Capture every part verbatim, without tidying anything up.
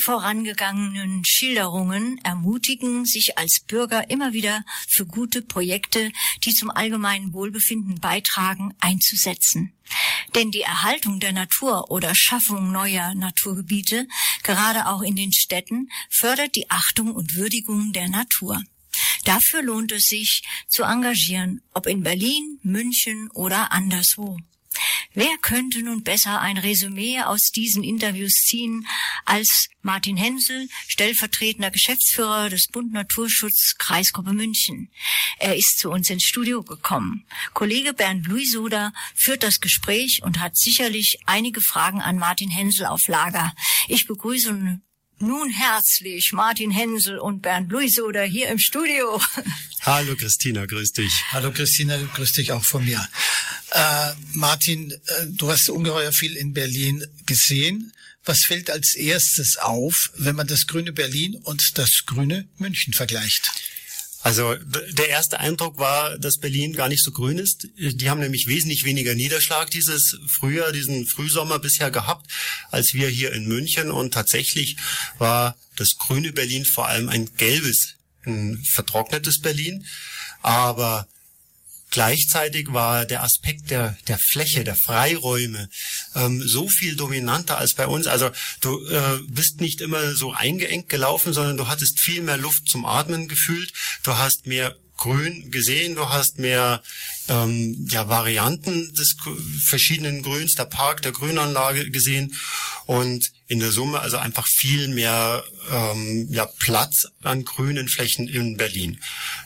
vorangegangenen Schilderungen ermutigen, sich als Bürger immer wieder für gute Projekte, die zum allgemeinen Wohlbefinden beitragen, einzusetzen. Denn die Erhaltung der Natur oder Schaffung neuer Naturgebiete, gerade auch in den Städten, fördert die Achtung und Würdigung der Natur. Dafür lohnt es sich, zu engagieren, ob in Berlin, München oder anderswo. Wer könnte nun besser ein Resümee aus diesen Interviews ziehen als Martin Hensel, stellvertretender Geschäftsführer des Bund Naturschutz Kreisgruppe München. Er ist zu uns ins Studio gekommen. Kollege Bernd Luisoder führt das Gespräch und hat sicherlich einige Fragen an Martin Hensel auf Lager. Ich begrüße nun herzlich Martin Hensel und Bernd Luisoder hier im Studio. Hallo Christina, grüß dich. Hallo Christina, grüß dich auch von mir. Äh, Martin, äh, du hast ungeheuer viel in Berlin gesehen. Was fällt als erstes auf, wenn man das grüne Berlin und das grüne München vergleicht? Also der erste Eindruck war, dass Berlin gar nicht so grün ist. Die haben nämlich wesentlich weniger Niederschlag dieses Frühjahr, diesen Frühsommer bisher gehabt, als wir hier in München. Und tatsächlich war das grüne Berlin vor allem ein gelbes, ein vertrocknetes Berlin. Aber gleichzeitig war der Aspekt der der Fläche, der Freiräume ähm, so viel dominanter als bei uns. Also du äh, bist nicht immer so eingeengt gelaufen, sondern du hattest viel mehr Luft zum Atmen gefühlt. Du hast mehr Grün gesehen, du hast mehr ähm, ja Varianten des verschiedenen Grüns, der Park, der Grünanlage gesehen und in der Summe also einfach viel mehr ähm, ja Platz an grünen Flächen in Berlin.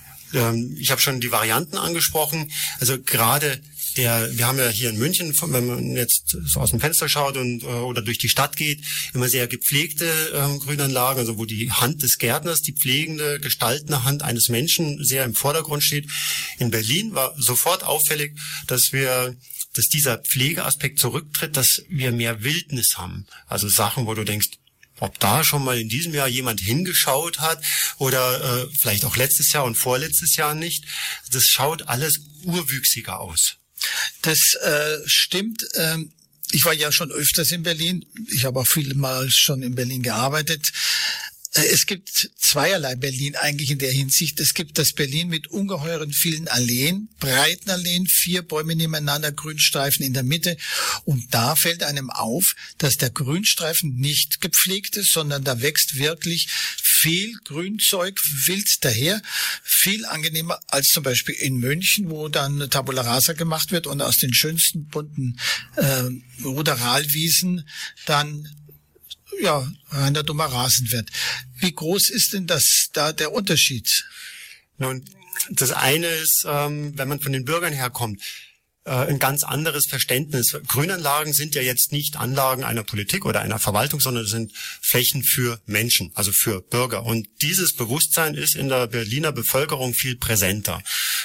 Ich habe schon die Varianten angesprochen. Also gerade der, wir haben ja hier in München, wenn man jetzt so aus dem Fenster schaut und oder durch die Stadt geht, immer sehr gepflegte ähm, Grünanlagen, also wo die Hand des Gärtners, die pflegende, gestaltende Hand eines Menschen sehr im Vordergrund steht. In Berlin war sofort auffällig, dass wir dass dieser Pflegeaspekt zurücktritt, dass wir mehr Wildnis haben. Also Sachen, wo du denkst, ob da schon mal in diesem Jahr jemand hingeschaut hat oder äh, vielleicht auch letztes Jahr und vorletztes Jahr nicht. Das schaut alles urwüchsiger aus. Das äh, stimmt. Ähm, ich war ja schon öfters in Berlin. Ich habe auch viele Mal schon in Berlin gearbeitet. Es gibt zweierlei Berlin eigentlich in der Hinsicht. Es gibt das Berlin mit ungeheuren vielen Alleen, breiten Alleen, vier Bäume nebeneinander, Grünstreifen in der Mitte. Und da fällt einem auf, dass der Grünstreifen nicht gepflegt ist, sondern da wächst wirklich viel Grünzeug wild daher. Viel angenehmer als zum Beispiel in München, wo dann Tabula Rasa gemacht wird und aus den schönsten bunten äh, Ruderalwiesen dann ja, reiner dummer Rasen wird. Wie groß ist denn das da der Unterschied? Nun, das eine ist, ähm, wenn man von den Bürgern herkommt, äh, ein ganz anderes Verständnis. Grünanlagen sind ja jetzt nicht Anlagen einer Politik oder einer Verwaltung, sondern es sind Flächen für Menschen, also für Bürger. Und dieses Bewusstsein ist in der Berliner Bevölkerung viel präsenter.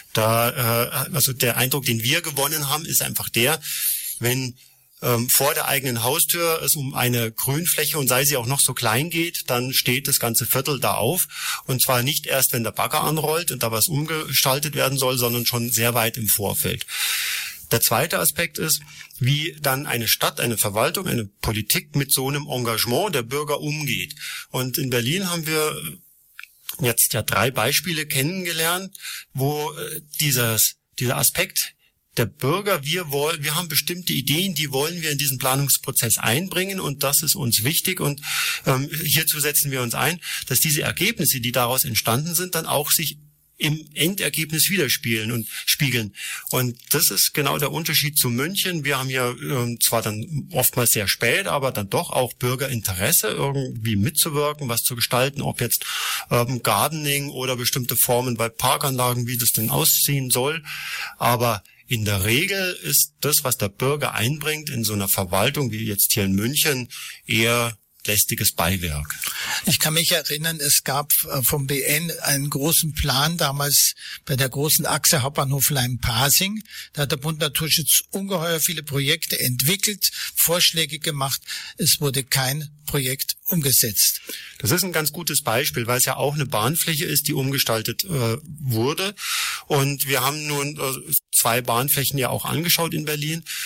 Da, äh, also der Eindruck, den wir gewonnen haben, ist einfach der, wenn Ähm, vor der eigenen Haustür es um eine Grünfläche und sei sie auch noch so klein geht, dann steht das ganze Viertel da auf. Und zwar nicht erst, wenn der Bagger anrollt und da was umgestaltet werden soll, sondern schon sehr weit im Vorfeld. Der zweite Aspekt ist, wie dann eine Stadt, eine Verwaltung, eine Politik mit so einem Engagement der Bürger umgeht. Und in Berlin haben wir jetzt ja drei Beispiele kennengelernt, wo äh, dieses, dieser Aspekt der Bürger, wir wollen, wir haben bestimmte Ideen, die wollen wir in diesen Planungsprozess einbringen und das ist uns wichtig und ähm, hierzu setzen wir uns ein, dass diese Ergebnisse, die daraus entstanden sind, dann auch sich im Endergebnis widerspiegeln und spiegeln. Und das ist genau der Unterschied zu München. Wir haben ja ähm, zwar dann oftmals sehr spät, aber dann doch auch Bürgerinteresse, irgendwie mitzuwirken, was zu gestalten, ob jetzt ähm, Gardening oder bestimmte Formen bei Parkanlagen, wie das denn aussehen soll. Aber in der Regel ist das, was der Bürger einbringt in so einer Verwaltung wie jetzt hier in München, eher lästiges Beiwerk. Ich kann mich erinnern, es gab vom B N einen großen Plan damals bei der großen Achse Hauptbahnhof Leim-Pasing. Da hat der Bund Naturschutz ungeheuer viele Projekte entwickelt, Vorschläge gemacht. Es wurde kein Projekt umgesetzt. Das ist ein ganz gutes Beispiel, weil es ja auch eine Bahnfläche ist, die umgestaltet äh, wurde. Und wir haben nun äh, zwei Bahnflächen ja auch angeschaut in Berlin.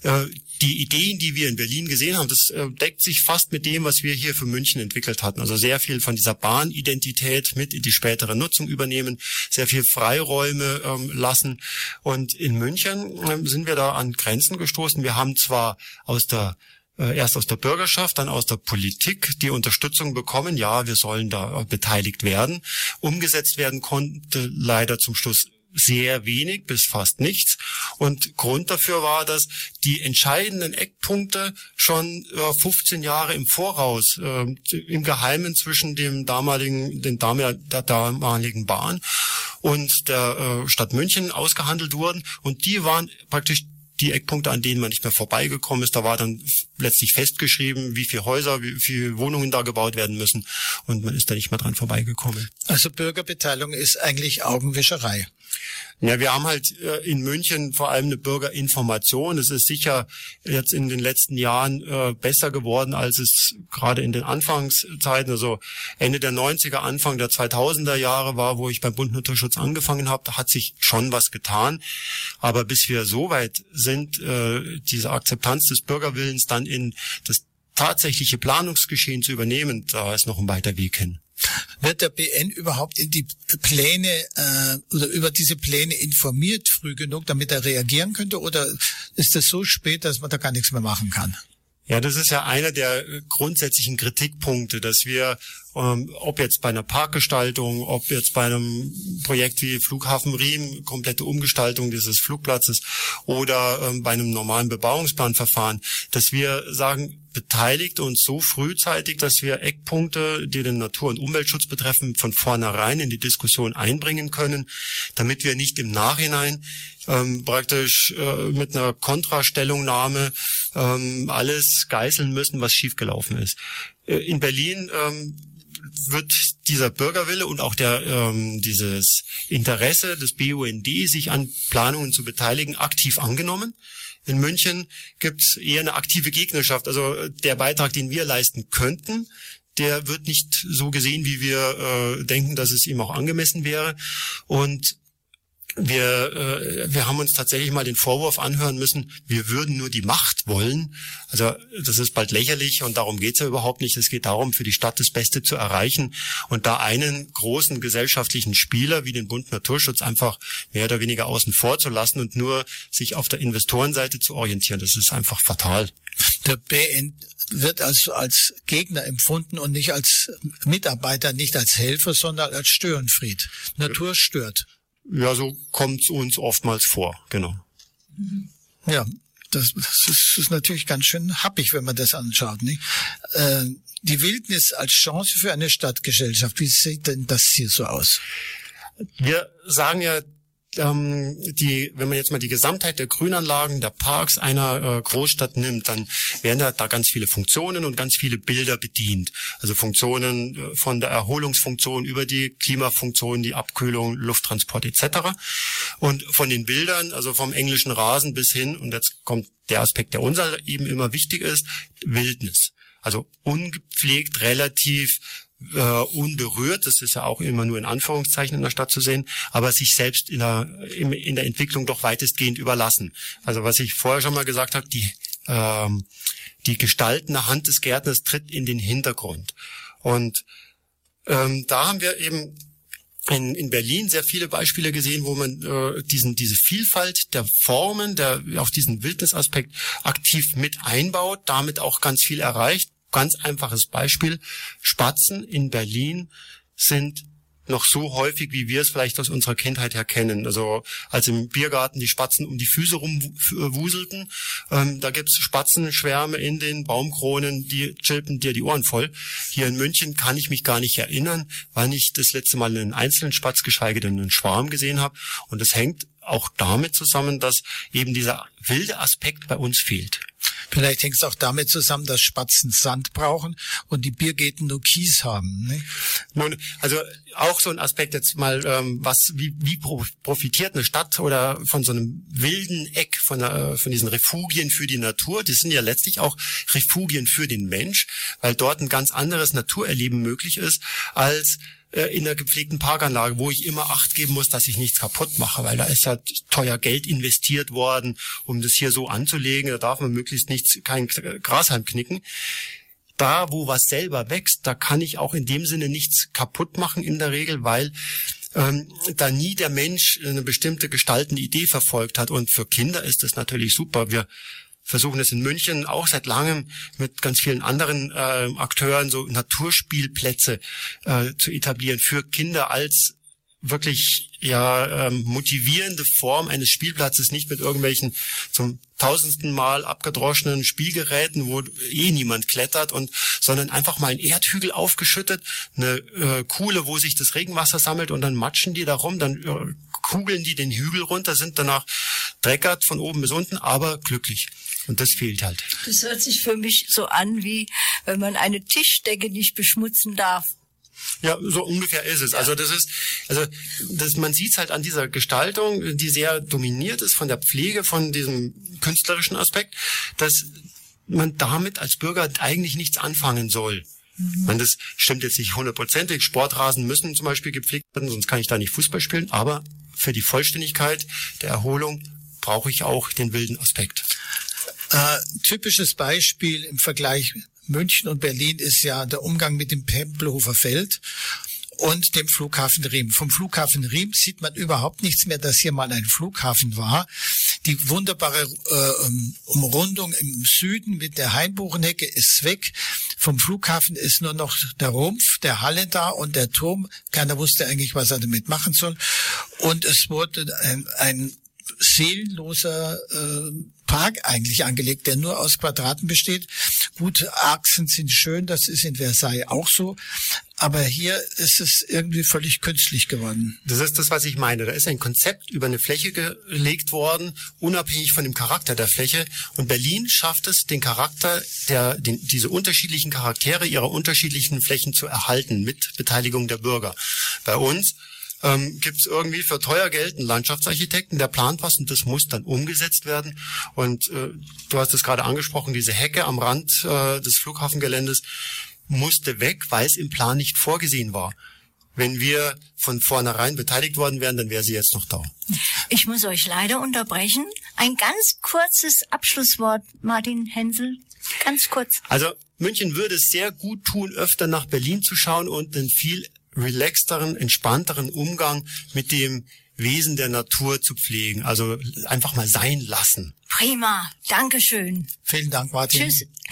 äh, die Ideen, die wir in Berlin gesehen haben, das äh, deckt sich fast mit dem, was wir hier für München entwickelt hatten. Also sehr viel von dieser Bahnidentität mit in die spätere Nutzung übernehmen, sehr viel Freiräume ähm, lassen. Und in München äh, sind wir da an Grenzen gestoßen. Wir haben zwar aus der äh, erst aus der Bürgerschaft, dann aus der Politik die Unterstützung bekommen. Ja, wir sollen da äh, beteiligt werden. Umgesetzt werden konnte leider zum Schluss sehr wenig bis fast nichts. Und Grund dafür war, dass die entscheidenden Eckpunkte schon äh, fünfzehn Jahre im Voraus äh, im Geheimen zwischen dem damaligen, den Dam- der damaligen Bahn und der äh, Stadt München ausgehandelt wurden. Und die waren praktisch die Eckpunkte, an denen man nicht mehr vorbeigekommen ist. Da war dann letztlich festgeschrieben, wie viele Häuser, wie viele Wohnungen da gebaut werden müssen. Und man ist da nicht mehr dran vorbeigekommen. Also Bürgerbeteiligung ist eigentlich Augenwischerei. Ja, wir haben halt äh, in München vor allem eine Bürgerinformation. Es ist sicher jetzt in den letzten Jahren äh, besser geworden, als es gerade in den Anfangszeiten, also Ende der neunziger, Anfang der zweitausender Jahre war, wo ich beim Bund Naturschutz angefangen habe. Da hat sich schon was getan. Aber bis wir so weit sind, äh, diese Akzeptanz des Bürgerwillens dann in das tatsächliche Planungsgeschehen zu übernehmen, da ist noch ein weiter Weg hin. Wird der B N überhaupt in die Pläne äh, oder über diese Pläne informiert früh genug, damit er reagieren könnte? Oder ist das so spät, dass man da gar nichts mehr machen kann? Ja, das ist ja einer der grundsätzlichen Kritikpunkte, dass wir, ähm, ob jetzt bei einer Parkgestaltung, ob jetzt bei einem Projekt wie Flughafen Riem, komplette Umgestaltung dieses Flugplatzes oder ähm, bei einem normalen Bebauungsplanverfahren, dass wir sagen, beteiligt uns so frühzeitig, dass wir Eckpunkte, die den Natur- und Umweltschutz betreffen, von vornherein in die Diskussion einbringen können, damit wir nicht im Nachhinein ähm, praktisch äh, mit einer Kontrastellungnahme ähm, alles geißeln müssen, was schiefgelaufen ist. Äh, in Berlin ähm, wird dieser Bürgerwille und auch der ähm, dieses Interesse des B U N D, sich an Planungen zu beteiligen, aktiv angenommen. In München gibt es eher eine aktive Gegnerschaft. Also der Beitrag, den wir leisten könnten, der wird nicht so gesehen, wie wir äh, denken, dass es ihm auch angemessen wäre. Und wir äh, wir haben uns tatsächlich mal den Vorwurf anhören müssen, wir würden nur die Macht wollen. Also das ist bald lächerlich und darum geht's ja überhaupt nicht. Es geht darum, für die Stadt das Beste zu erreichen und da einen großen gesellschaftlichen Spieler wie den Bund Naturschutz einfach mehr oder weniger außen vor zu lassen und nur sich auf der Investorenseite zu orientieren. Das ist einfach fatal. Der B N wird also als Gegner empfunden und nicht als Mitarbeiter, nicht als Helfer, sondern als Störenfried. Natur stört. Ja, so kommt's uns oftmals vor, genau. Ja, das, das ist, ist natürlich ganz schön happig, wenn man das anschaut, nicht? Äh, die Wildnis als Chance für eine Stadtgesellschaft, wie sieht denn das hier so aus? Wir sagen ja, ähm, die, wenn man jetzt mal die Gesamtheit der Grünanlagen, der Parks einer äh, Großstadt nimmt, dann werden da, da ganz viele Funktionen und ganz viele Bilder bedient. Also Funktionen äh, von der Erholungsfunktion über die Klimafunktion, die Abkühlung, Lufttransport et cetera. Und von den Bildern, also vom englischen Rasen bis hin, und jetzt kommt der Aspekt, der uns eben immer wichtig ist, Wildnis. Also ungepflegt, relativ äh, unberührt, das ist ja auch immer nur in Anführungszeichen in der Stadt zu sehen, aber sich selbst in der, in, in der Entwicklung doch weitestgehend überlassen. Also was ich vorher schon mal gesagt habe, die, ähm, die gestaltende Hand des Gärtners tritt in den Hintergrund. Und ähm, da haben wir eben in, in Berlin sehr viele Beispiele gesehen, wo man äh, diesen diese Vielfalt der Formen, der auch diesen Wildnisaspekt aktiv mit einbaut, damit auch ganz viel erreicht. Ganz einfaches Beispiel: Spatzen in Berlin sind noch so häufig, wie wir es vielleicht aus unserer Kindheit her kennen. Also als im Biergarten die Spatzen um die Füße rumwuselten, ähm, da gibt's Spatzenschwärme in den Baumkronen, die chilpen dir die Ohren voll. Hier in München kann ich mich gar nicht erinnern, wann ich das letzte Mal einen einzelnen Spatz, geschweige denn einen Schwarm gesehen habe. Und das hängt auch damit zusammen, dass eben dieser wilde Aspekt bei uns fehlt. Vielleicht hängt es auch damit zusammen, dass Spatzen Sand brauchen und die Biergärten nur Kies haben. Ne? Nun, also auch so ein Aspekt jetzt mal, ähm, was wie, wie profitiert eine Stadt oder von so einem wilden Eck, von, äh, von diesen Refugien für die Natur. Die sind ja letztlich auch Refugien für den Mensch, weil dort ein ganz anderes Naturerleben möglich ist als äh, in einer gepflegten Parkanlage, wo ich immer Acht geben muss, dass ich nichts kaputt mache, weil da ist ja teuer Geld investiert worden, um das hier so anzulegen. Da darf man möglichst nichts, kein Grashalm knicken. Da, wo was selber wächst, da kann ich auch in dem Sinne nichts kaputt machen in der Regel, weil ähm, da nie der Mensch eine bestimmte gestaltende Idee verfolgt hat. Und für Kinder ist das natürlich super. Wir versuchen es in München auch seit langem mit ganz vielen anderen äh, Akteuren so Naturspielplätze äh, zu etablieren für Kinder als wirklich ja ähm, motivierende Form eines Spielplatzes, nicht mit irgendwelchen zum tausendsten Mal abgedroschenen Spielgeräten, wo eh niemand klettert, und sondern einfach mal einen Erdhügel aufgeschüttet, eine äh, Kuhle, wo sich das Regenwasser sammelt, und dann matschen die da rum, dann äh, kugeln die den Hügel runter, sind danach dreckert von oben bis unten, aber glücklich. Und das fehlt halt. Das hört sich für mich so an, wie wenn man eine Tischdecke nicht beschmutzen darf. Ja, so ungefähr ist es. Ja. Also das ist, also das, man sieht es halt an dieser Gestaltung, die sehr dominiert ist von der Pflege, von diesem künstlerischen Aspekt, dass man damit als Bürger eigentlich nichts anfangen soll. Mhm. Man, das stimmt jetzt nicht hundertprozentig. Sportrasen müssen zum Beispiel gepflegt werden, sonst kann ich da nicht Fußball spielen. Aber für die Vollständigkeit der Erholung brauche ich auch den wilden Aspekt. Äh, typisches Beispiel im Vergleich München und Berlin ist ja der Umgang mit dem Tempelhofer Feld und dem Flughafen Riem. Vom Flughafen Riem sieht man überhaupt nichts mehr, dass hier mal ein Flughafen war. Die wunderbare äh, Umrundung im Süden mit der Hainbuchenhecke ist weg. Vom Flughafen ist nur noch der Rumpf der Halle da und der Turm. Keiner wusste eigentlich, was er damit machen soll. Und es wurde ein, ein seelenloser äh, Park eigentlich angelegt, der nur aus Quadraten besteht. Gut, Achsen sind schön, das ist in Versailles auch so, aber hier ist es irgendwie völlig künstlich geworden. Das ist das, was ich meine. Da ist ein Konzept über eine Fläche gelegt worden, unabhängig von dem Charakter der Fläche. Und Berlin schafft es, den Charakter, der, den, diese unterschiedlichen Charaktere ihrer unterschiedlichen Flächen zu erhalten, mit Beteiligung der Bürger. Bei uns Ähm, gibt es irgendwie für teuer Geld einen Landschaftsarchitekten, der plant was, und das muss dann umgesetzt werden. Und äh, du hast es gerade angesprochen, diese Hecke am Rand äh, des Flughafengeländes musste weg, weil es im Plan nicht vorgesehen war. Wenn wir von vornherein beteiligt worden wären, dann wäre sie jetzt noch da. Ich muss euch leider unterbrechen. Ein ganz kurzes Abschlusswort, Martin Hensel. Ganz kurz. Also München würde es sehr gut tun, öfter nach Berlin zu schauen und einen viel relaxteren, entspannteren Umgang mit dem Wesen der Natur zu pflegen. Also einfach mal sein lassen. Prima. Dankeschön. Vielen Dank, Martin. Tschüss.